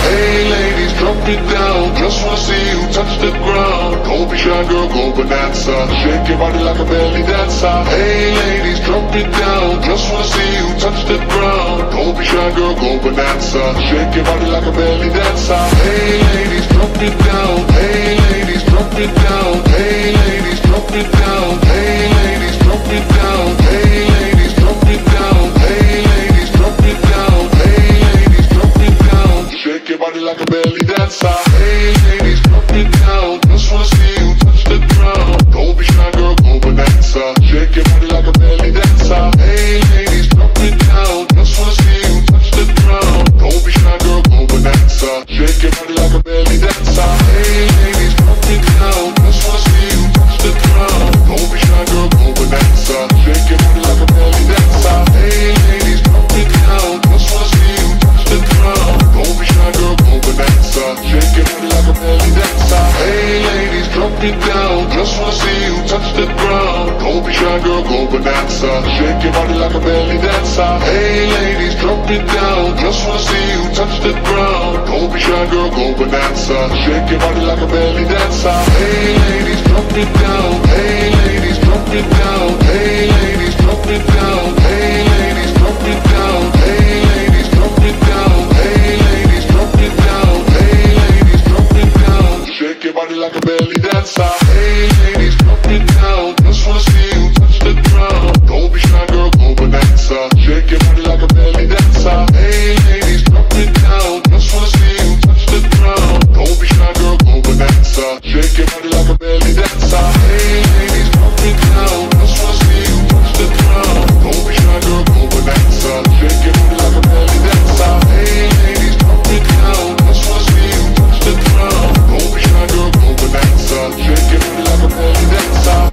Hey ladies, drop it down. Just wanna see you touch the ground. Don't be shy, girl, go bonanza. Shake your body like a belly dancer. Hey ladies, drop it down. Just wanna see you touch the ground. Don't be shy, girl, go bonanza. Shake your body like a belly dancer. Hey ladies, drop it down. Hey ladies, drop it down. Hey ladies, drop it down. Hey ladies, drop it down. Hey ladies, drop it down. Hey ladies, drop it down. Hey ladies, drop it down. Shake your body like a belly dancer. Hey ladies, drop it down. Just wanna see you touch the ground. Don't be shy, girl, go bonanza. Shake your body like a belly dancer. Hey ladies, drop it down. Just wanna see you touch the ground. Don't be shy, girl, go bonanza. Shake your body like a belly dancer. Hey ladies, drop it down. Just wanna see you touch the ground. Don't be shy, girl, go bonanza. Shake your body like a belly dancer. Hey ladies, drop it down. Just wanna see you touch the ground. Don't be shy, girl, go bonanza. Shake your body like a belly dancer. Hey ladies, drop it down. Just wanna see you touch the ground. Don't be shy, girl, go bonanza. Shake your body like a belly dancer. Hey ladies, drop it down. Just wanna see you touch the ground. Don't be shy, girl, go bonanza. Shake your body like a belly dancer. Hey ladies, drop it down. Hey ladies, drop it down. Hey ladies, drop it down. Hey ladies, drop it down. Hey ladies, drop it down. Hey ladies, drop it down. Hey ladies, drop it down. Shake your body like a belly dancer. Hey ladies, drop it down. Just wanna see you touch the ground. Don't be shy, girl, go bonanza. Shake your body like a belly dancer. Hey ladies, drop it down. Just wanna see you touch the ground. Don't be shy, girl, go bonanza. Shake your body like a belly dancer. Hey ladies, drop it down. Just wanna see you touch the ground. Don't be shy, girl, go bonanza. Shake your body like a belly dancer. Hey ladies, drop it down. Just wanna see you touch the ground. Don't be shy, girl, go bonanza. Shake your body like a belly dancer.